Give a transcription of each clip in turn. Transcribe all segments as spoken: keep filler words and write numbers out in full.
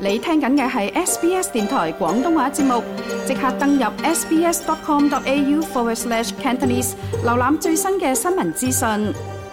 你聽緊嘅係 S B S 電台廣東話節目，即刻登入 sbs.com.au forward slash Cantonese， 瀏覽最新嘅新聞資訊。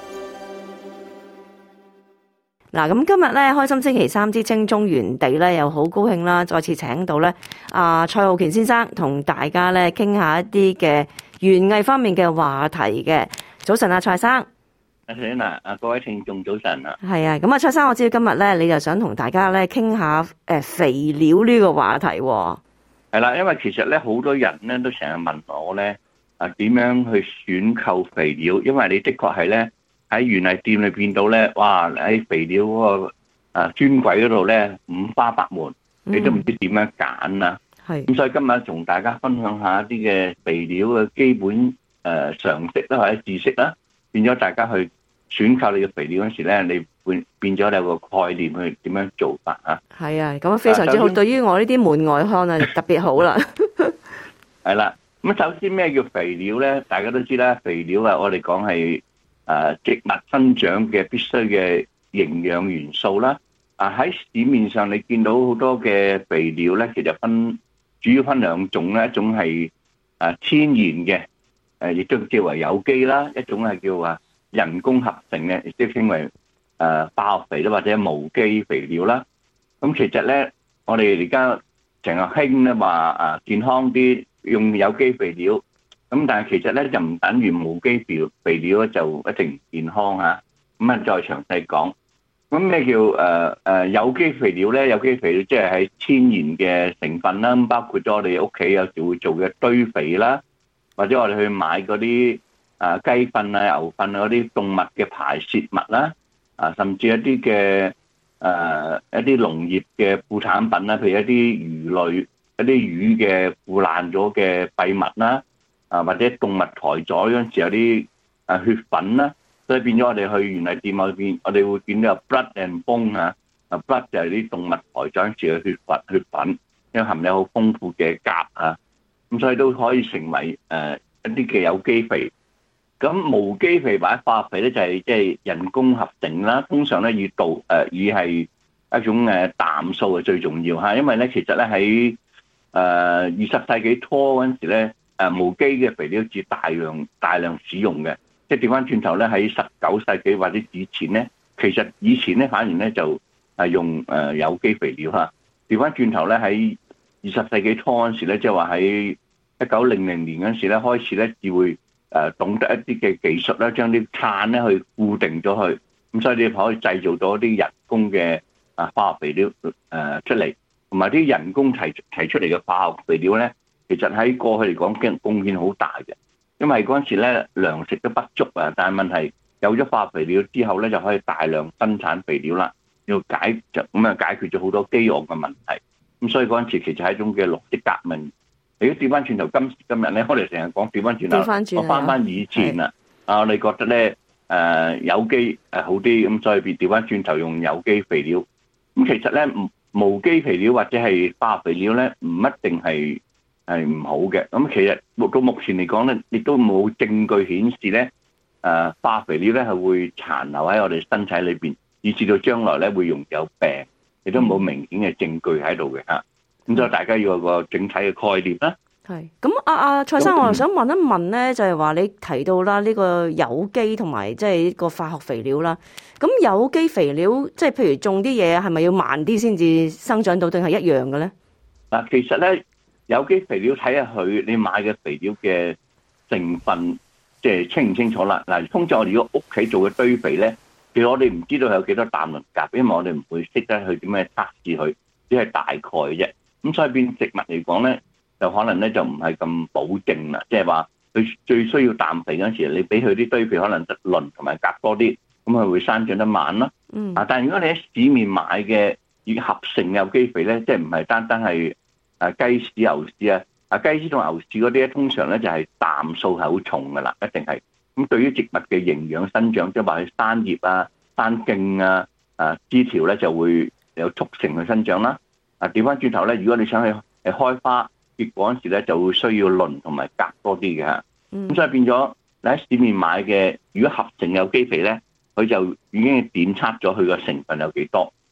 嗱，咁今日咧開心星期三之清中原地咧，又好高興啦，再次請到咧阿蔡浩權先生同大家咧傾下一啲嘅園藝方面嘅話題嘅。早晨啊，蔡生。 阿小娜，啊各位聽眾早晨啊。 係啊，咁啊，蔡生，我知道今日咧，你就想同大家咧傾下誒肥料呢個話題。 係啦，因為其實咧好多人咧都成日問我咧啊點樣去選購肥料，因為你的確係咧喺園藝店裏邊到咧，哇喺肥料嗰個啊專櫃嗰度咧五花八門，你都唔知點樣揀啊。係、嗯。咁所以今日同大家分享一下一啲嘅肥料嘅基本誒、呃、常識啦，或者知識啦。變咗大家去選購你嘅肥料嗰時咧，你變變咗你有個概念去點樣做法啊？係啊，咁非常之好。對於我呢啲門外漢啊，特別好啦。 係啦，咁首先咩叫肥料咧？大家都知啦，肥料啊，我哋講係誒植物生長嘅必須嘅營養元素啦。啊喺市面上你見到好多嘅肥料咧，其實分主要分兩種咧，一種係誒天然嘅。誒，亦都叫為有機啦，一種係叫話人工合成嘅，亦都稱為誒化學肥啦，或者無機肥料啦。咁其實咧，我哋而家成日興咧話啊健康啲用有機肥料，咁但係其實咧就唔等於無機肥肥料就一定唔健康嚇。咁啊，再詳細講。咁咩叫誒誒有機肥料咧？有機肥料即係喺天然嘅成分啦，咁包括咗我哋屋企有時會做嘅堆肥啦。或者我哋去買嗰啲啊雞糞啊、牛糞啊嗰啲動物嘅排泄物啦，啊甚至一啲嘅誒一啲農業嘅副產品啦，譬如一啲魚類、一啲魚嘅腐爛咗嘅廢物啦，啊或者動物抬咗嗰陣時有啲啊血粉啦，所以變咗我哋去園藝店裏邊，我哋會見到有 blood and bone 啊，啊 blood 就係啲動物抬咗嗰陣時嘅血粉，血粉因為含有好豐富嘅鉀啊。咁所以都可以成為誒一啲嘅有機肥。咁無機肥或者化學肥咧就係即係人工合成啦。通常咧以導誒以係一種誒氮素係最重要嚇，因為咧其實咧喺誒二十世紀初嗰陣時咧誒無機嘅肥料至大量大量使用嘅。即係調翻轉頭咧喺十九世紀或者以前咧，其實以前咧反而咧就係用誒有機肥料嚇。調翻轉頭咧喺二十世紀初嗰陣時咧，即係話喺一九零零年嗰陣時咧，開始咧至會誒懂得一啲嘅技術咧，將啲碳咧去固定咗佢，咁所以你可以製造到一啲人工嘅啊化學肥料誒出嚟，同埋啲人工提提出嚟嘅化學肥料咧，其實喺過去嚟講嘅貢獻好大嘅，因為嗰陣時咧糧食都不足啊，但係問題有咗化學肥料之後咧，就可以大量生產肥料啦，要解就咁啊解決咗好多飢餓嘅問題，咁所以嗰陣時其實係一種嘅綠色革命。如果調翻轉頭，今時今日咧，我哋成日講調翻轉頭，我翻翻以前啦。啊，我哋覺得咧，誒、呃、有機誒好啲，咁所以變調翻轉頭用有機肥料。咁其實咧，無機肥料或者係化學肥料咧，唔一定係係唔好嘅。咁其實到目前嚟講咧，亦都冇證據顯示咧，誒、呃、化學肥料咧係會殘留喺我哋身體裏邊，以至到將來咧會容易有病，亦都冇明顯嘅證據喺度嘅嚇。咁所以大家要有個整體嘅概念啦。 係咁，阿阿蔡生，我又想問一問咧，就係話你提到啦，呢個有機同埋即係個化學肥料啦。咁有機肥料即係譬如種啲嘢，係咪要慢啲先至生長到，定係一樣嘅咧？ 嗱，其實咧有機肥料睇下佢你買嘅肥料嘅成分，即係清唔清楚啦。嗱，通常我哋如果屋企做嘅堆肥咧，其實我哋唔知道有幾多氮磷鉀，因為我哋唔會識得去點樣測試佢，只係大概嘅啫。咁所以變植物嚟講咧，就可能咧就唔係咁保證啦。即係話佢最需要氮肥嗰陣時，你俾佢啲堆肥可能磷同埋鉀多啲，咁佢會生長得慢啦。嗯。啊，但係如果你喺市面買嘅以合成有機肥咧，即係唔係單單係啊雞屎牛屎啊，啊雞屎同牛屎嗰啲咧，通常咧就係氮素係好重噶啦，一定係。咁對於植物嘅營養生長，即係話佢生葉啊、生莖啊、啊枝條咧，就會有促成佢生長啦。啊，調翻轉頭咧，如果你想去誒開花結果嗰陣時咧，就會需要磷同埋鉀多啲嘅嚇。咁、嗯、所以變咗你喺市面買嘅，如果合成有機肥咧，佢就已經檢測咗佢個成分有幾多。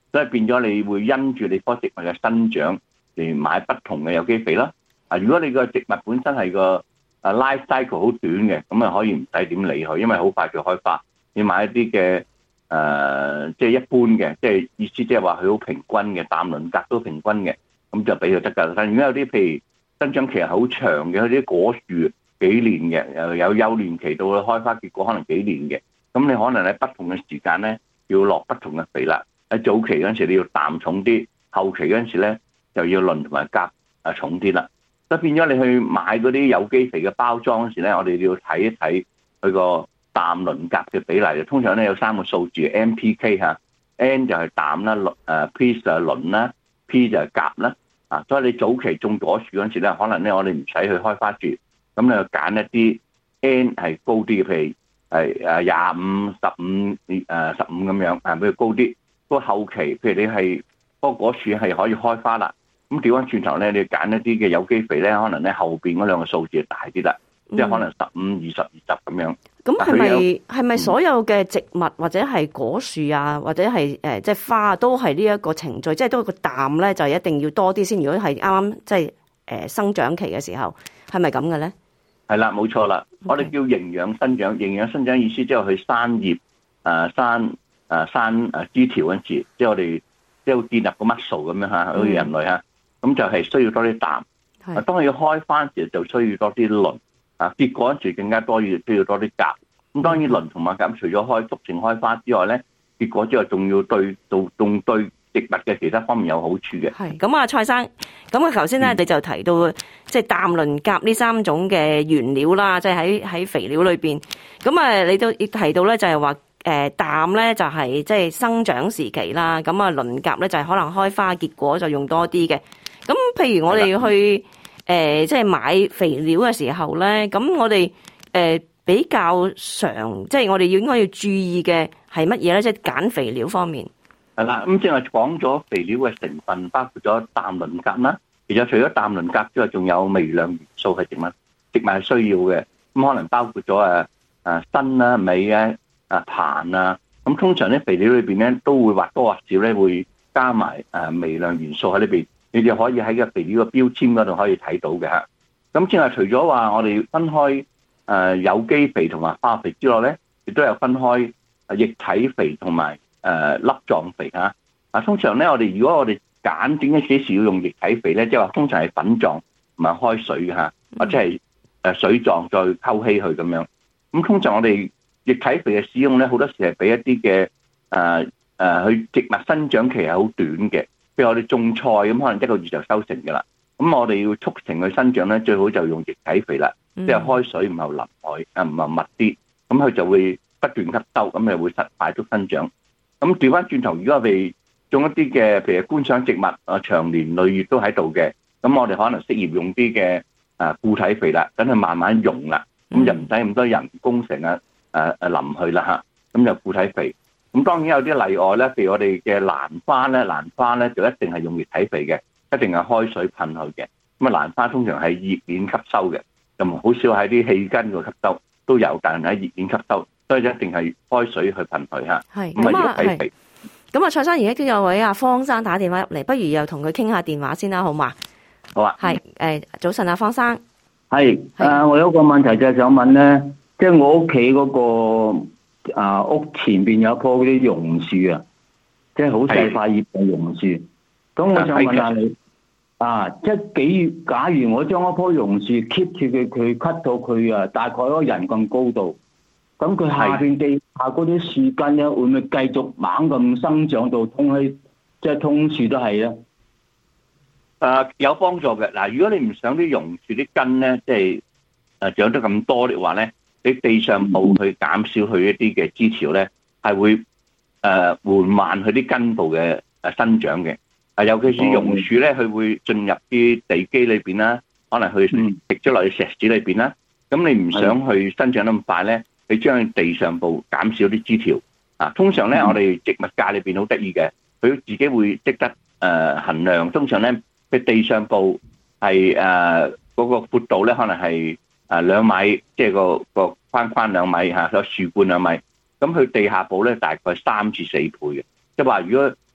所以變咗你會因住你棵植物嘅生長嚟買不同嘅有機肥啦。啊，如果你個植物本身係個啊 life cycle 好短嘅，咁啊可以唔使點理佢，因為好快就開花。你買一啲嘅誒，即係一般嘅，即係意思即係話佢好平均嘅，氮磷鉀都平均嘅，咁就俾佢得㗎。但係如果有啲譬如生長期係好長嘅，佢啲果樹幾年嘅，又有幼年期到開花結果可能幾年嘅，咁你可能喺不同嘅時間咧要落不同嘅肥啦。喺早期嗰陣時你要氮重啲，後期嗰陣時咧就要磷同埋鉀啊重啲啦。所以變咗你去買嗰啲有機肥嘅包裝嗰時咧，我哋要睇一睇佢個氮磷鉀嘅比例。通常咧有三個數字 ，N P K 嚇 ，N 就係氮啦，誒 P 就係磷啦 ，P 就係鉀啦。啊，所以你早期種果樹嗰陣時咧，可能咧我哋唔使去開花住，咁你就揀一啲 N 係高啲嘅，譬如係誒廿五、十五誒十五咁樣，啊比佢高啲。不過後期譬如你係嗰個果樹係可以開花啦。咁調翻轉頭咧，你揀一啲嘅有機肥咧，可能咧後邊嗰兩個數字就大啲啦，嗯、即係可能十五、二十、二十咁樣。 咁係咪係咪所有嘅植物或者係果樹啊，或者係誒即係花都係呢一個程序，即係都個氮咧就一定要多啲先。如果係啱啱即係誒生長期嘅時候，係咪咁嘅咧？ 係啦，冇錯啦。Okay. 我哋叫營養生長，營養生長意思即係佢生葉、誒生誒生誒枝條嗰陣時，即係我哋即係建立個 muscle 咁樣嚇，好似人類嚇。咁就係需要多啲氮，啊，當佢要開花時就需要多啲磷，啊，結果嗰時更加多要需要多啲鉀。咁當然磷同埋鉀除咗開促成開花之外咧，結果之後仲要對到仲對植物嘅其他方面有好處嘅。係咁啊，蔡生，咁啊頭先咧你就提到即係氮磷鉀呢三種嘅原料啦，即係喺喺肥料裏邊。咁啊，你都亦提到咧就係話誒氮咧就係即係生長時期啦，咁啊磷鉀咧就係可能開花結果就用多啲嘅。咁譬如我哋去誒、呃、即係買肥料嘅時候咧，咁我哋誒、呃、比較常即係我哋要應該要注意嘅係乜嘢咧？即係揀肥料方面。 係啦，咁正係講咗肥料嘅成分，包括咗氮磷鉀啦。其實除咗氮磷鉀之外，仲有微量元素係植物植物係需要嘅。咁可能包括咗誒誒鋅啦、鎂啊、啊硼啊。咁通常咧肥料裏邊咧都會或多或少咧會加埋誒微量元素喺裏邊。你哋可以喺個肥料嘅標籤嗰度可以睇到嘅嚇。咁即係除咗話我哋分開誒有機肥同埋化肥之外咧，亦都有分開液體肥同埋誒粒狀肥嚇。啊，通常咧我哋如果我哋揀點解幾時要用液體肥咧，即係話通常係粉狀唔係開水嘅嚇，或者係誒水狀再溝稀佢咁樣。咁通常我哋液體肥嘅使用咧，好多時係俾一啲嘅誒誒，佢植物生長期係好短嘅。譬如我哋種菜咁，可能一個月就收成嘅啦。咁我哋要促成佢生長咧，最好就用液體肥啦，即係開水唔係淋海啊，唔係密啲，咁佢就會不斷吸收，咁就會實快速生長。咁調翻轉頭，如果我哋種一啲嘅譬如觀賞植物啊，長年累月都喺度嘅，咁我哋可能適宜用啲嘅啊固體肥啦，等佢慢慢溶啦，咁就唔使咁多人工成日誒誒淋去啦嚇，咁就固體肥。咁當然有啲例外咧，譬如我哋嘅蘭花咧，蘭花咧就一定係用液體肥嘅，一定係開水噴佢嘅。咁啊，蘭花通常係熱鏈吸收嘅，就好少喺啲氣根度吸收，都有，但係喺熱鏈吸收，所以一定係開水去噴佢嚇。係咁啊，係。 咁啊，蔡生而家都有位阿方生打電話入嚟，不如又同佢傾下電話先啦，好嘛？ 好啊。 係誒，早晨啊，方生。 係誒，我有個問題就係想問咧，即係我屋企嗰個。啊！屋前邊有一棵嗰啲榕樹啊，即係好細塊葉嘅榕樹。咁我想問下你啊，即係幾月？假如我將一棵榕樹 keep 住佢，佢 cut 到佢啊，大概一個人咁高度，咁佢下邊地下嗰啲樹根咧，會唔會繼續猛咁生長到通去，即係通樹都係咧？誒、 呃，有幫助嘅。嗱，如果你唔想啲榕樹啲根咧，即係誒長得咁多嘅話咧。你地上部去減少佢一啲嘅枝條咧，係會誒緩慢佢啲根部嘅誒生長嘅。啊，尤其是榕樹咧，佢會進入啲地基裏邊啦，可能去食咗落去石屎裏邊啦。咁你唔想去生長得咁快咧，你將地上部減少啲枝條。啊，通常咧，我哋植物界裏邊好得意嘅，佢自己會識得誒衡量。通常咧，佢地上部係誒嗰個闊度咧，可能係。啊，兩米，即係個個框框兩米嚇，個樹冠兩米，咁佢地下部咧大概三至四倍嘅，即係話如果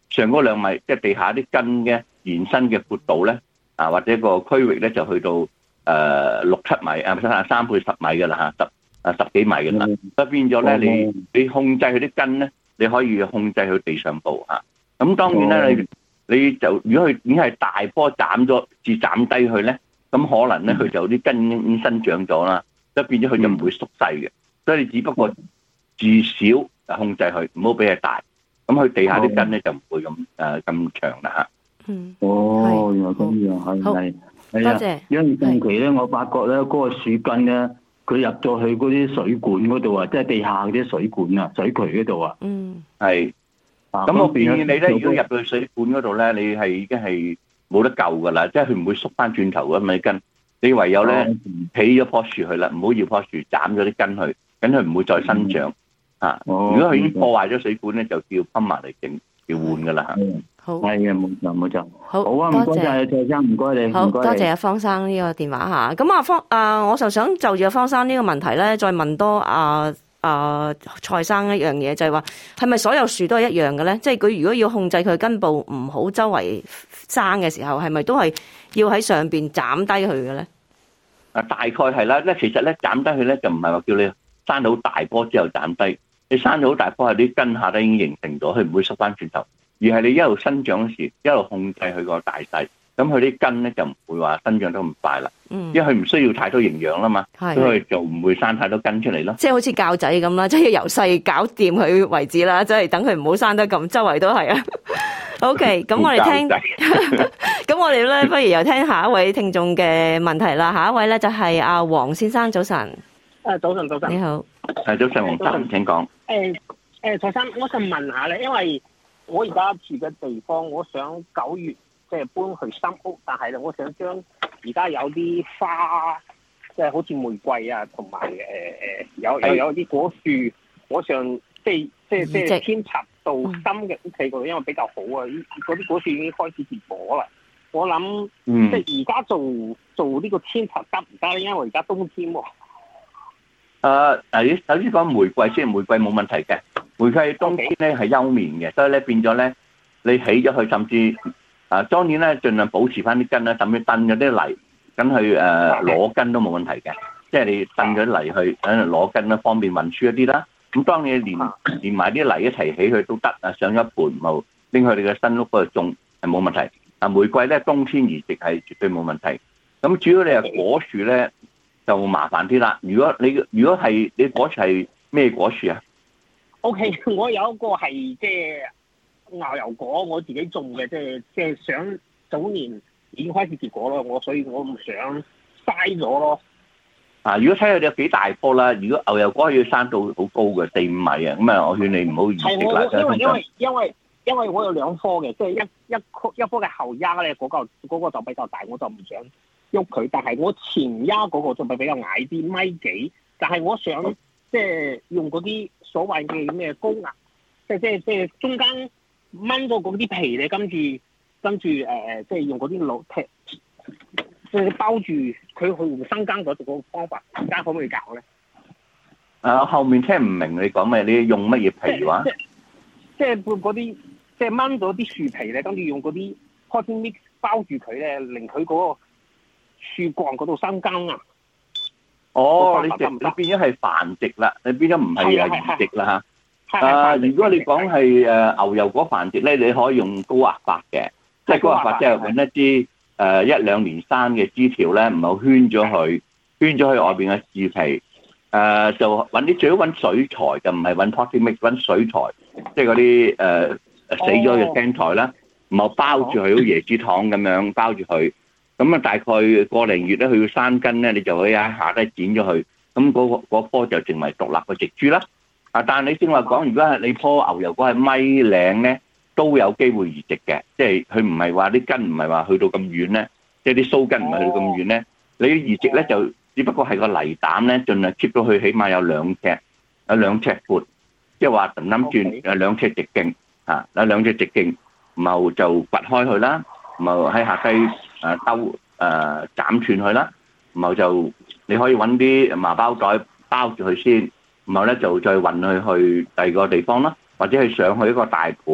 上嗰兩米，即係地下啲根嘅延伸嘅闊度咧，啊或者個區域咧就去到誒六七米啊，三三倍十米嘅啦嚇，十啊十幾米嘅啦，咁變咗咧，你你控制佢啲根咧，你可以控制佢地上部嚇。咁當然咧，你你就如果佢已經係大棵斬咗至斬低佢咧，咁可能咧佢就啲根已經生長咗啦，咁變咗佢就唔會縮細嘅。所以你只不過至少控制佢，唔好俾佢大。咁佢地下啲根咧就唔會咁誒咁長啦嚇。 嗯。 哦，原來咁樣係係係啊，因為近期咧，我發覺咧嗰個樹根咧，佢入咗去嗰啲水管嗰度啊，即係地下嗰啲水管啊、水渠嗰度啊。嗯。係。咁我建議你咧，如果入到去水管嗰度咧，你係已經係冇得救噶啦，即係佢唔會縮翻轉頭咁咪根。你唯有咧起咗棵樹去啦，唔好要棵樹斬咗啲根去，咁佢唔會再生長。啊！如果佢已經破壞咗水管咧，就叫泵埋嚟整，要換噶啦嚇。 好， 係嘅，冇錯冇錯。 好， 好啊，唔該曬蔡生，唔該你， 好多謝阿方生呢個電話嚇。咁啊方啊，我就想就住阿方生呢個問題咧，再問多阿阿蔡生一樣嘢，就係話係咪所有樹都係一樣嘅咧？即係佢如果要控制佢根部唔好周圍生嘅時候，係咪都係要喺上邊斬低佢嘅咧？ 啊，大概係啦。咧其實咧斬低佢咧就唔係話叫你生到好大棵之後斬低。你生咗好大棵，係啲根下都已經形成咗，佢唔會縮翻轉頭，而係你一路生長時，一路控制佢個大細，咁佢啲根咧就唔會話生長得咁快啦。嗯，因為佢唔需要太多營養啦嘛，所以就唔會生太多根出嚟咯。即係好似教仔咁啦，即係由細搞掂佢為止啦，即係等佢唔好生得咁周圍都係啊。OK， 咁我哋聽，咁我哋咧不如又聽下一位聽眾嘅問題啦。下一位咧就係阿黃先生，早晨。 誒，早晨，早晨。 你好。係早晨，黃生，請講。 誒誒，蔡生，我想問下咧，因為我而家住嘅地方，我想九月即係搬去新屋，但係咧，我想將而家有啲花，即係好似玫瑰啊，同埋誒誒有有有啲果樹，我想即係即係即係遷插到新嘅屋企嗰度，因為比較好啊。嗰啲果樹已經開始結果啦。我諗，嗯、即係而家做做呢個遷插得唔得咧？因為而家冬天喎。 誒誒，首先講玫瑰先，玫瑰冇問題嘅。玫瑰冬天咧係休眠嘅，所以咧變咗咧，你起咗佢，甚至啊當然咧，盡量保持翻啲根啦，甚至燉咗啲泥，咁去誒攞根都冇問題嘅。即係你燉咗啲泥去喺度攞根啦，方便運輸一啲啦。咁當你連連埋啲泥一齊起佢都得啊，上咗一盤冇拎去你嘅新屋嗰度種係冇問題。啊玫瑰咧冬天移植係絕對冇問題。咁主要你係果樹咧。就麻煩啲啦。如果你如果係你果樹係咩果樹啊 ？O K， 我有一個係即係牛油果，我自己種嘅，即係即係想早年已經開始結果咯。我所以我唔想嘥咗咯。 啊，如果睇下你有幾大棵啦，如果牛油果要生到好高嘅四五米啊，咁啊，我勸你唔好移植啦。 因為因為因為因為我有兩棵嘅，即係一一棵一棵嘅後丫咧，嗰個嗰個就比較大，我就唔想喐佢，但係我前丫嗰個就比比較矮啲，米幾，但係我想即係用嗰啲所謂嘅咩高壓，即係即係即係中間掹咗嗰啲皮咧，跟住跟住誒誒，即係用嗰啲老踢，即係包住佢去生根嗰個方法，而家可唔可以教咧？ 啊，後面聽唔明你講咩？你用乜嘢皮話？ 即即係嗰啲即係掹咗啲樹皮咧，跟住用嗰啲 cotton mix 包住佢咧，令佢嗰個樹幹嗰度生根啊！ 哦，你直你變咗係繁殖啦，你變咗唔係啊移植啦嚇。啊，如果你講係誒牛油果繁殖咧，你可以用高壓法嘅，即係高壓法即係揾一啲誒一兩年生嘅枝條咧，唔好圈咗佢，圈咗佢外邊嘅樹皮。誒就揾啲最好揾水材，就唔係揾 potting mix，揾水材，即係嗰啲誒死咗嘅青苔啦，唔好包住佢，好椰子糖咁樣包住佢。咁啊，大概個零月咧，佢要生根咧，你就可以喺下低剪咗佢。咁嗰個嗰棵就成為獨立嘅植株啦。啊，但係你正話講，如果係你棵牛油果係米零咧，都有機會移植嘅，即係佢唔係話啲根唔係話去到咁遠咧，即係啲鬚根唔係去到咁遠咧，你移植咧就只不過係個泥膽咧，盡量 keep 到佢起碼有兩尺，有兩尺闊，即係話揼冧轉有兩尺直徑嚇，有兩尺直徑，然後就掘開佢啦，然後喺下低誒兜誒斬斷佢啦，然後就你可以揾啲麻包袋包住佢先，然後咧就再運佢去第二個地方啦，或者係上去一個大盤，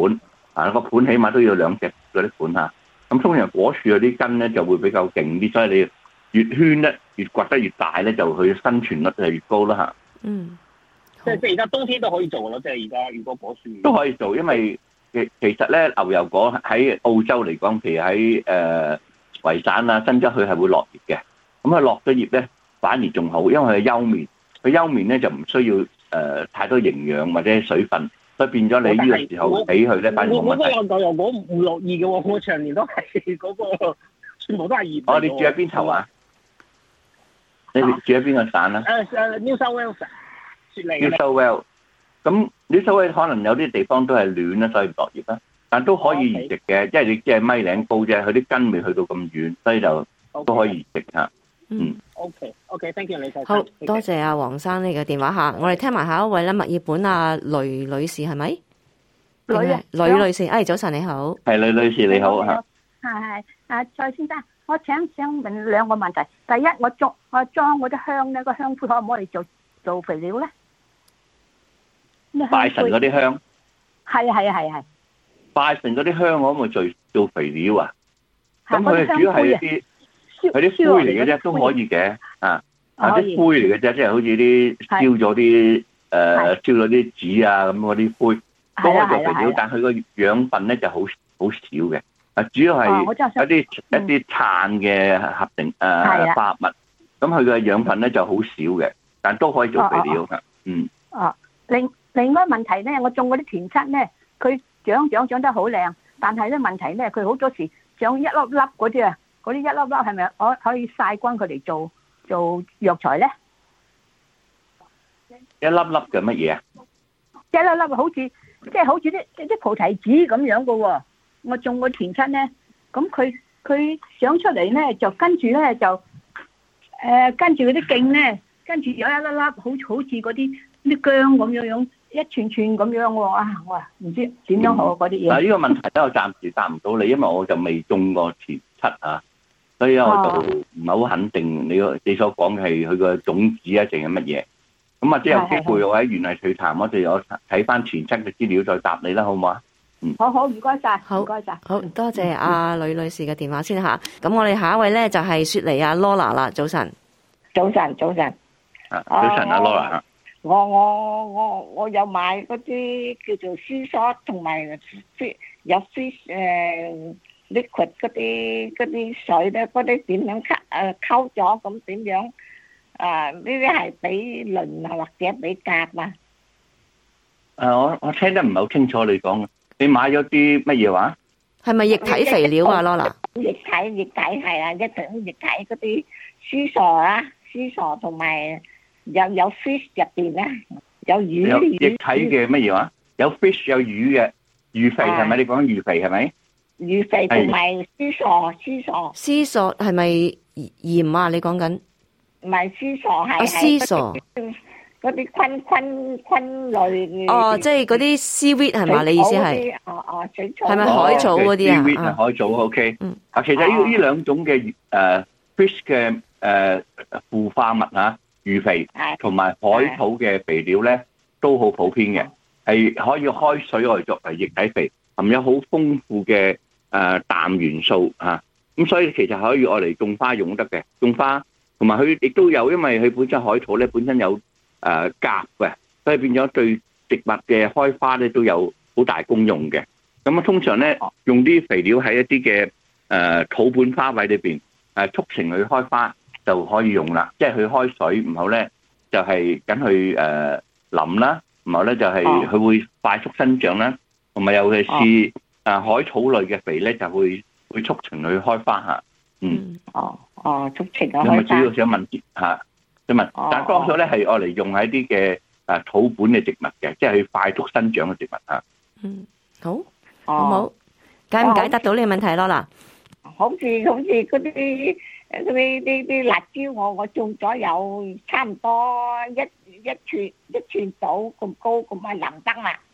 啊個盤起碼都要兩隻嗰啲盤嚇。咁通常果樹嗰啲根咧就會比較勁啲，所以你越圈咧越掘得越大咧，就佢生存率就越高啦嚇。 嗯， 即係即係而家冬天都可以做咯，即係而家如果果樹都可以做，因為其其實咧牛油果喺澳洲嚟講，譬如喺誒維省啊、新州，佢係會落葉嘅。咁佢落咗葉咧，反而仲好，因為佢休眠，佢休眠咧就唔需要誒、呃、太多營養或者水分，所以變咗你呢個時候俾佢咧，反而冇問題。 我我牛油果唔落葉嘅喎，我長年都係嗰、嗰個全部都係葉。 哦，你住喺邊頭啊？你住喺邊個省啊？ 誒誒 New South Wales，雪梨。 New South Wales，咁 New South Wales可能有啲地方都係暖啦，所以唔落葉啦。但都可以移植嘅，因為你只係米零高啫，佢啲根未去到咁遠，所以就都可以移植嚇。嗯。 OK，OK，thank you，李生。 好多謝阿黃生你嘅電話嚇，我哋聽埋下一位咧，墨爾本阿雷女士係咪？ 女啊， 雷女士，哎，早晨你好。 係雷女士你好嚇。 係係，阿蔡先生，我請想問兩個問題。第一，我裝我裝嗰啲香咧，個香灰可唔可以做做肥料咧？ 拜神嗰啲香。 係啊係啊係係。 拜神嗰啲香可唔可以做做肥料啊？咁佢主要係一啲係啲灰嚟嘅啫，都可以嘅啊，係啲灰嚟嘅啫，即係好似啲燒咗啲誒燒咗啲紙啊咁嗰啲灰都可以做肥料，但係佢個養分咧就好好少嘅。啊，主要係一啲一啲碳嘅合成誒化合物，咁佢嘅養分咧就好少嘅，但都可以做肥料㗎。嗯。 哦，另另外問題咧，我種嗰啲田七咧，佢長長長得好靚，但係咧問題咧，佢好多時長一粒粒嗰啲啊，嗰啲一粒粒係咪可可以曬乾佢嚟做做藥材咧？ 一粒粒嘅乜嘢啊？ 一粒粒好似即係好似啲啲菩提子咁樣嘅喎。我種個田七咧，咁佢佢長出嚟咧，就跟住咧就誒、呃、跟住嗰啲莖咧，跟住有一粒粒好好似嗰啲啲薑咁樣樣。一串串咁樣喎啊！我話唔知點樣好嗰啲嘢。 但係呢個問題咧，我暫時答唔到你，因為我就未種過田七啊，所以我就唔係好肯定你個你所講嘅係佢個種子啊，定係乜嘢？咁啊，即係有機會我喺園藝趣談，我哋有睇翻田七嘅資料再答你啦，好唔好啊？嗯， 好好唔該晒， 好唔該晒， 好多謝阿呂女士嘅電話先嚇。咁我哋下一位咧就係雪梨阿 Lola 啦，早晨。 早晨，早晨。 啊，早晨阿 Lola 嚇。 我我我我有買嗰啲叫做絲梳，同埋有絲誒 liquid 嗰啲嗰啲水咧，嗰啲點樣溝誒溝咗咁點樣啊？呢啲係俾磷啊，或者俾鉀啊？ 誒，我我聽得唔係好清楚你講嘅，你買咗啲乜嘢話？ 係咪液體肥料啊，Lola？ 液體液體係啊，一桶液體嗰啲絲梳啊，絲梳同埋。有有 fish 入邊咧，有魚。有液體嘅乜嘢話？有 fish 有魚嘅魚肥係咪？你講魚肥係咪？ 魚肥同埋絲梳，絲梳。 絲梳係咪鹽啊？你講緊？ 唔係絲梳係。 啊，絲梳。 嗰啲昆昆昆類。 哦，即係嗰啲 seaweed 係嘛？你意思係？ 哦哦，水草。 係咪海草嗰啲啊？ seaweed 海草 OK。嗯。啊，其實呢呢兩種嘅誒 fish 嘅誒腐化物啊。魚肥同埋海草嘅肥料咧，都好普遍嘅，係可以開水嚟作為液體肥，含有好豐富嘅誒氮元素啊，咁所以其實可以愛嚟種花用得嘅，種花同埋佢亦都有，因為佢本身海草咧本身有誒鉀嘅，所以變咗對植物嘅開花咧都有好大功用嘅。咁啊，通常咧用啲肥料喺一啲嘅誒土本花卉裏邊誒促成佢開花。就可以用啦，即係佢開水，然後咧就係緊去誒淋啦，然後咧就係佢會快速生長啦，同埋尤其是誒海草類嘅肥咧就會會促成佢開花嚇。嗯。 哦哦，促成啊開花。 咁啊，主要想問嚇，想問，但係多數咧係愛嚟用喺啲嘅誒土本嘅植物嘅，即係佢快速生長嘅植物嚇。 嗯，好，好冇解唔解答到呢個問題咯嗱？ 好似好似嗰啲。嗰啲啲啲辣椒我我種咗有差唔多一一寸一寸到咁高咁啊，淋得啦！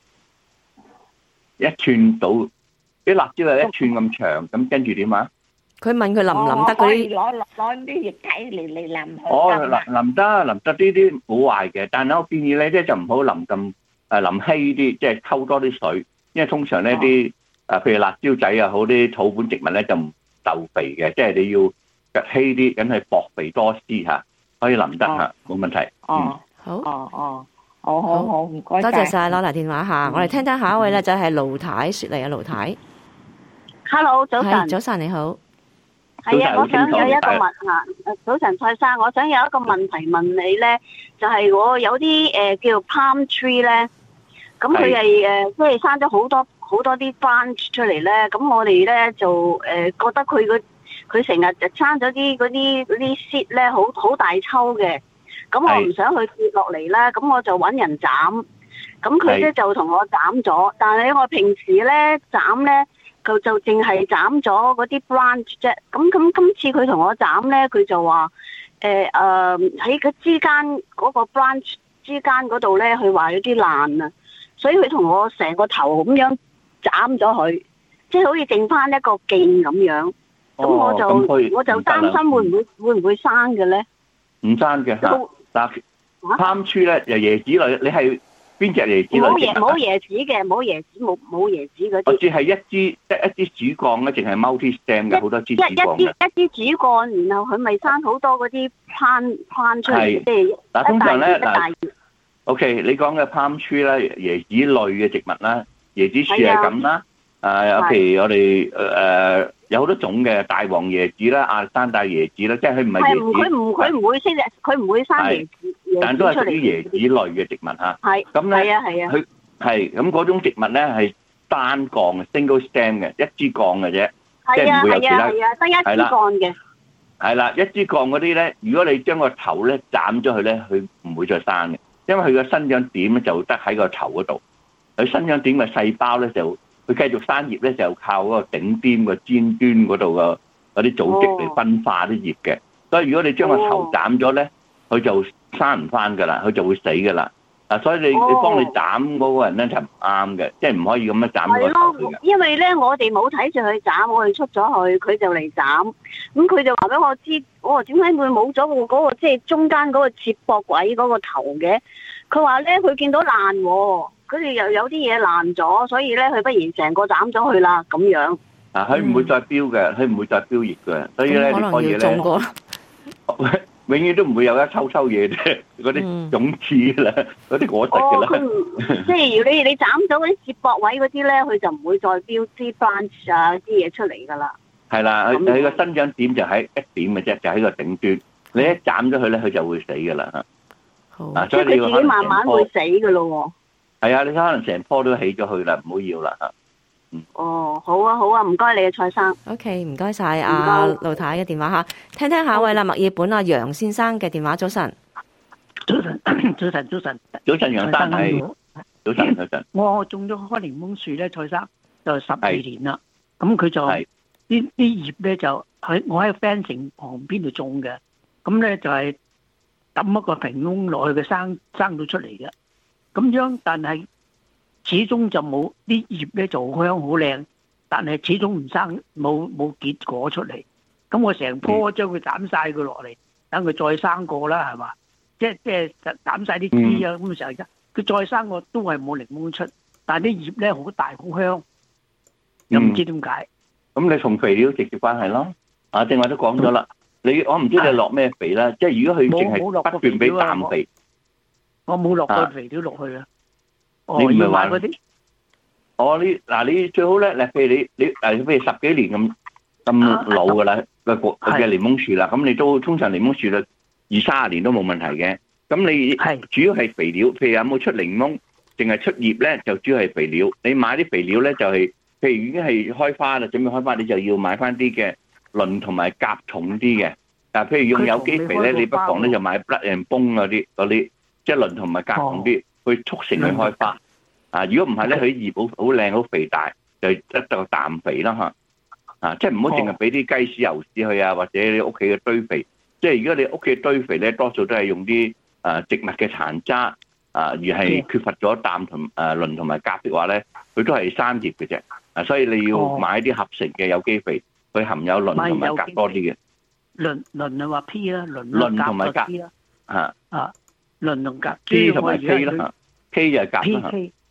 一寸到啲辣椒係一寸咁長，咁跟住點啊？ 佢問佢淋唔淋得嗰啲？ 攞攞啲液體嚟嚟淋佢。 哦，淋淋得淋得呢啲冇壞嘅，但係我建議咧，即係就唔好淋咁誒淋稀啲，即係溝多啲水， 因為通常呢啲啊，譬如辣椒仔啊，好啲草本植物咧就唔受肥嘅，即係你要稀啲，梗係薄肥多絲嚇，可以淋得嚇，冇問題。 哦，好，哦哦，好好好，唔該， 多謝晒攞嚟電話嚇，我哋聽聽下一位咧就係盧太雪嚟啊，盧太。 Hello， 早晨。 早晨你好。 係啊，我想有一個問嚇，早晨蔡生，我想有一個問題問你咧，就係、是、我有啲誒、呃、叫做 palm tree 咧，咁佢係誒即係生咗好多好多啲 branch 出嚟咧，咁我哋咧就誒、呃、覺得佢個佢成日就生咗啲嗰啲嗰啲 seed 咧，好好大抽嘅，咁我唔想佢跌落嚟啦，咁我就揾人斬，咁佢咧就同我斬咗，但係我平時咧斬咧。佢就淨係斬咗嗰啲 branch 啫，咁咁今次佢同我斬咧，佢就話誒誒喺佢之間嗰個 branch 之間嗰度咧，佢話有啲爛啊，所以佢同我成個頭咁樣斬咗佢，即係好似剩翻一個莖咁樣，咁我就、哦、我就擔心會唔會會唔會生嘅咧？唔生嘅嚇，嗱 palm tree 咧又椰子類，你係。邊隻椰子類？ 冇椰冇椰子嘅，冇椰子冇冇椰子嗰啲。 我只係一支得一支主幹咧，淨係 multi stem 嘅，好多支主幹嘅。一一支一支主幹，然後佢咪生好多嗰啲攀攀出嚟，即係嗱，通常咧嗱 ，OK， 你講嘅 palm tree 咧，椰子類嘅植物啦，椰子樹係咁啦。誒，譬如我哋誒有好多種嘅大黃椰子啦、亞歷山大椰子啦，即係佢唔係椰子。 佢唔佢唔會識嘅，佢唔會生椰子。 但都係屬於椰子類嘅植物嚇。係。咁咧，佢係咁嗰種植物咧係單幹嘅 single stem 嘅，一支幹嘅啫，即係唔會有其他。係啊係啊係啊，得一支幹嘅。係啦，一支幹嗰啲咧，如果你將個頭咧斬咗佢咧，佢唔會再生嘅，因為佢個生長點咧就得喺個頭嗰度。佢生長點嘅細胞咧就佢繼續生葉咧就靠嗰個頂端個尖端嗰度個嗰啲組織嚟分化啲葉嘅。所以如果你將個頭斬咗咧，佢就生唔翻噶啦，佢就會死噶啦。啊，所以你、oh. 你幫你斬嗰個人咧就唔啱嘅，即係唔可以咁樣斬個頭嘅。 因為咧，我哋冇睇住佢斬，我哋出咗去，佢就嚟斬。咁佢就話俾我知，我話點解會冇咗個嗰個即係中間嗰個接駁位嗰個頭嘅？佢話咧，佢見到爛喎，佢哋又有啲嘢爛咗，所以咧，佢不如成個斬咗佢啦咁樣。 啊，佢唔會再標嘅，佢唔會再標葉嘅，所以咧，你可以咧。永遠都唔會有一抽抽嘢嘅，嗰啲種子啦，嗰啲果實嘅啦。 即係如果你你斬咗嗰啲接駁位嗰啲咧，佢就唔會再標啲 branch 啊啲嘢出嚟噶啦。係啦， 佢佢個生長點就喺一點嘅啫，就喺個頂端。你一斬咗佢咧，佢就會死噶啦嚇。 好，啊、所以你即係佢自己慢慢會死噶咯喎。 係啊，你可能成棵都起咗去啦，唔好要啦嚇。 嗯、哦，好啊，好啊，唔該你啊，蔡生。 OK，唔該晒阿盧太嘅電話嚇，聽聽下一位啦，墨爾本阿楊先生嘅電話，早晨。 早晨，早晨，早晨， 早晨，楊生係。早晨，早晨。 我種咗棵檸檬樹咧，蔡生就十二年啦。咁佢就啲啲葉咧就喺我喺 fencing 旁邊度種嘅，咁咧就係揼一個平窿落去嘅，生生到出嚟嘅。咁樣，但係。始終就冇啲葉咧就好香好靚，但係始終唔生冇冇結果出嚟。咁我成棵將佢斬晒佢落嚟，等佢再生過啦，係嘛？即係即係斬晒啲枝啊，咁嘅時候佢再生過都係冇檸檬出，但係啲葉咧好大好香，又唔知點解。 咁、嗯、你同肥料直接關係咯。啊，正話都講咗啦。你我唔知你落咩肥啦，即係如果佢淨係不斷俾氮肥， 我冇落過肥料落去啊。 你唔係話嗰啲？我呢嗱，你最好咧，嗱，譬如你你誒，譬如十幾年咁咁老噶啦嘅個嘅檸檬樹啦，咁你都通常檸檬樹咧二三十年都冇問題嘅。咁你主要係肥料，譬如有冇出檸檬，淨係出葉咧，就主要係肥料。你買啲肥料咧，就係譬如已經係開花啦，準備開花，你就要買翻啲嘅磷同埋鉀重啲嘅。嗱，譬如用有機肥咧，你不妨咧就買 Blood and Bone嗰啲嗰啲，即係磷同埋鉀重啲。去促成佢開花啊！如果唔係咧，佢葉好好靚好肥大，就一嚿氮肥啦嚇啊！即係唔好淨係俾啲雞屎牛屎去啊，或者你屋企嘅堆肥。即係如果你屋企嘅堆肥咧，多數都係用啲啊植物嘅殘渣啊，而係缺乏咗氮同誒磷同埋鉀嘅話咧，佢都係生葉嘅啫啊！所以你要買啲合成嘅有機肥，佢含有磷同埋鉀多啲嘅。 磷磷啊話 P 啦，磷磷同埋鉀啊啊！ 磷同鉀 P 同埋 K 啦 ，K 就係鉀啦。 咁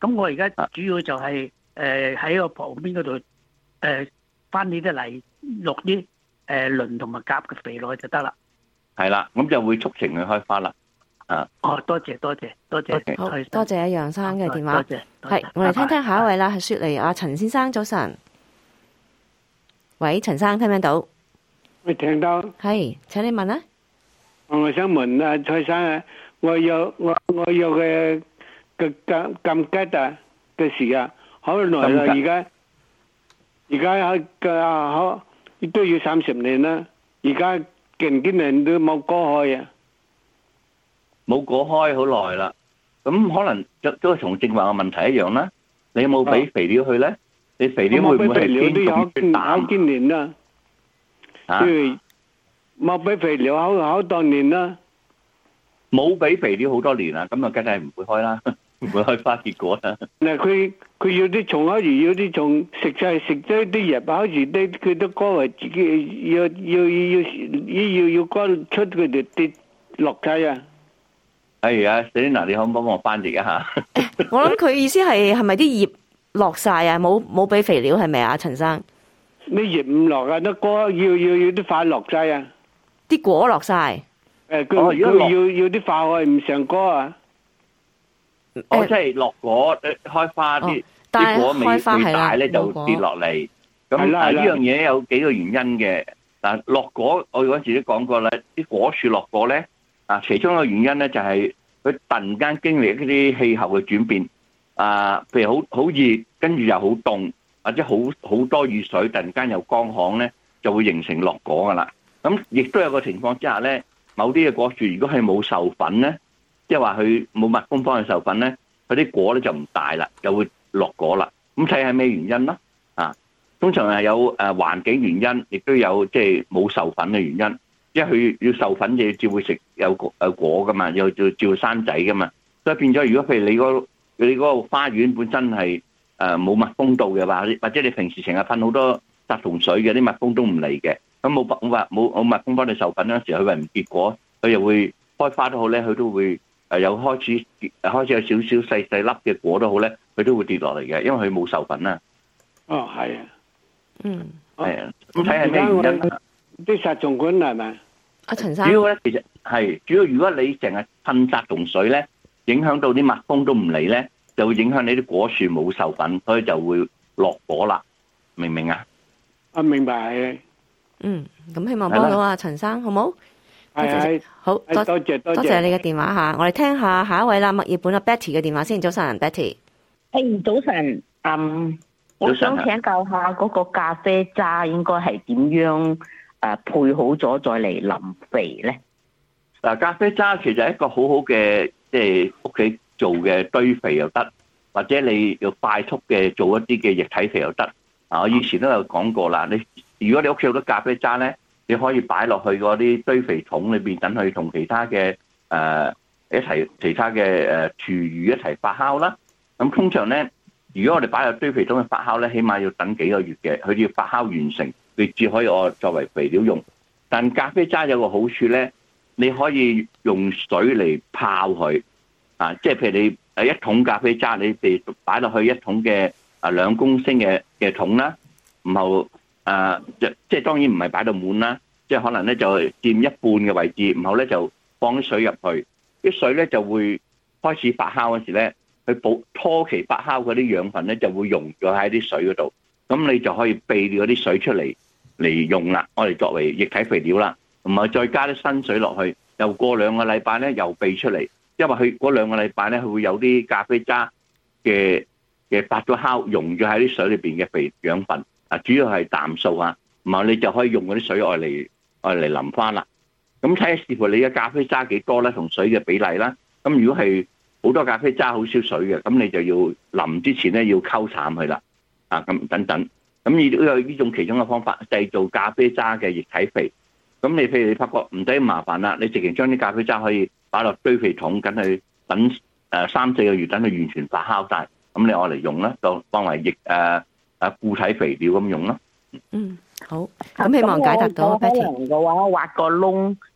咁我而家主要就係誒喺個旁邊嗰度誒翻呢啲泥，落啲誒磷同埋鉀嘅肥落去就得啦。 係啦，咁就會促成佢開花啦。啊！ 哦，多謝多謝多謝， 好多謝阿楊生嘅電話。 多謝， 係我哋聽聽下一位啦，係雪梨阿陳先生，早晨。喂，陳生聽唔聽到？ 我聽到。 係，請你問啊。 我想問啊，蔡生啊，我有我我有嘅嘅禁禁吉啊嘅事啊，好耐啦，而家而家嘅好都要三十年啦，而家近幾年都冇果開啊。 冇果開好耐啦，咁可能都都係同正話嘅問題一樣啦。你有冇俾肥料去咧？你肥料會唔會係偏重於氮？ 好幾年啦， 啊， 冇俾肥料好好多年啦。 冇俾肥料好多年啦，咁啊，梗係唔會開啦，唔會開花結果啦。 嗱，佢佢要啲蟲，好似要啲蟲食晒食咗啲葉，好似啲佢都歌為自己要要要要要乾出佢哋跌落晒啊！ 係啊，Selina，你可唔可以幫我翻譯一下？ 我諗佢意思係係咪啲葉落晒啊？冇冇俾肥料係咪啊？陳生， 啲葉唔落啊，啲果要要要啲花落晒啊！ 啲果落晒。 誒，佢佢要要啲花開唔上果啊！ 我即係落果開花啲啲果未未大咧就跌落嚟。咁啊呢樣嘢有幾個原因嘅。嗱，落果我嗰時都講過啦，啲果樹落果咧。啊，其中一個原因咧就係佢突然間經歷一啲氣候嘅轉變，啊，譬如好好熱，跟住又好凍，或者好好多雨水，突然間又乾旱咧，就會形成落果噶啦。咁亦都有個情況之下咧，某啲嘅果樹如果係冇授粉咧，即係話佢冇蜜蜂幫佢授粉咧，佢啲果咧就唔大啦，就會落果啦。咁睇下咩原因咯？啊，通常係有誒環境原因，亦都有即係冇授粉嘅原因。因為佢要授粉，就要照會食有果有果噶嘛，又要照生仔噶嘛，所以變咗，如果譬如你嗰你嗰個花園本身係誒冇蜜蜂到嘅話，或者你平時成日噴好多殺蟲水嘅，啲蜜蜂都唔嚟嘅，咁冇冇冇冇蜜蜂幫你授粉嗰時，佢咪唔結果，佢又會開花都好咧，佢都會誒有開始開始有少少細細粒嘅果都好咧，佢都會跌落嚟嘅，因為佢冇授粉啊。 哦，係啊， 嗯， 係啊，咁睇下咩原因啊？ 啲殺蟲菌係咪？ 阿陳生， 主要咧，其實係主要，如果你成日噴殺蟲水咧，影響到啲蜜蜂都唔嚟咧，就會影響你啲果樹冇授粉，所以就會落果啦。明唔明啊？ 啊，明白。 嗯，咁希望幫到阿陳生，好冇？ 係係， 好多多謝多謝， 多謝你嘅電話嚇。我哋聽下下一位啦，墨爾本阿 Betty 嘅電話先。早晨 ，Betty。 誒，早晨，嗯，我想請教下嗰個咖啡渣應該係點樣？誒配好咗再嚟淋肥咧。 嗱，咖啡渣其實係一個好好嘅，即係屋企做嘅堆肥又得，或者你要快速嘅做一啲嘅液體肥又得。啊，我以前都有講過啦。你如果你屋企好多咖啡渣咧，你可以擺落去嗰啲堆肥桶裏邊，等佢同其他嘅誒、呃、一齊其他嘅誒廚餘一齊發酵啦。咁通常咧，如果我哋擺入堆肥桶去發酵咧，起碼要等幾個月嘅，佢要發酵完成。你只可以我作為肥料用，但咖啡渣有個好處咧，你可以用水嚟泡佢，啊，即係譬如你誒一桶咖啡渣，你哋擺落去一桶嘅啊兩公升嘅嘅桶啦，然後誒即即係當然唔係擺到滿啦，即係可能咧就佔一半嘅位置，然後咧就放啲水入去，啲水咧就會開始發酵嗰時咧，佢保初期發酵嗰啲養分咧就會溶咗喺啲水嗰度，咁你就可以避掉嗰啲水出嚟。嚟用啦，我哋作為液體肥料啦，同埋再加啲新水落去，又過兩個禮拜咧又避出嚟，因為佢嗰兩個禮拜咧佢會有啲咖啡渣嘅嘅發咗酵溶咗喺啲水裏邊嘅肥養分，啊主要係氮素啊，然後你就可以用嗰啲水愛嚟愛嚟淋翻啦。咁睇下視乎你嘅咖啡渣幾多咧，同水嘅比例啦。咁如果係好多咖啡渣好少水嘅，咁你就要淋之前咧要溝淡佢啦，啊咁等等。咁亦都有呢種其中嘅方法，製造咖啡渣嘅液體肥。咁你譬如你發覺唔使咁麻煩啦，你直情將啲咖啡渣可以擺落堆肥桶，等佢等誒三四個月，等佢完全發酵晒。咁你愛嚟用啦，就當為液誒誒固體肥料咁用啦。 嗯，好。咁希望解答到 Betty。 可能嘅話，挖個窿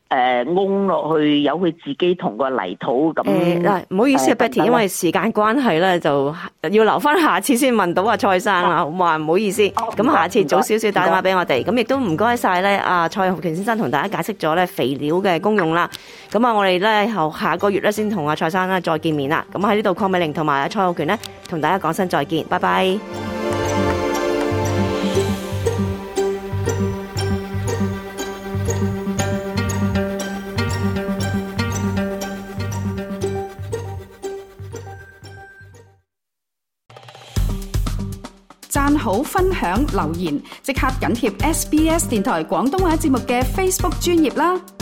誒㧬落去，由佢自己同個泥土咁。 誒嗱，唔好意思啊 Betty，因為時間關係咧，就要留翻下次先問到阿蔡生啦，好嘛？唔好意思，咁下次早少少打電話俾我哋。咁亦都唔該晒咧，阿蔡浩權先生同大家解釋咗咧肥料嘅功用啦。咁啊，我哋咧後下個月咧先同阿蔡生咧再見面啦。咁喺呢度，鄺美玲同埋阿蔡浩權咧同大家講聲再見，拜拜。 讚好、分享、留言，即刻緊貼 S B S 電台廣東話節目嘅 Facebook 專頁啦！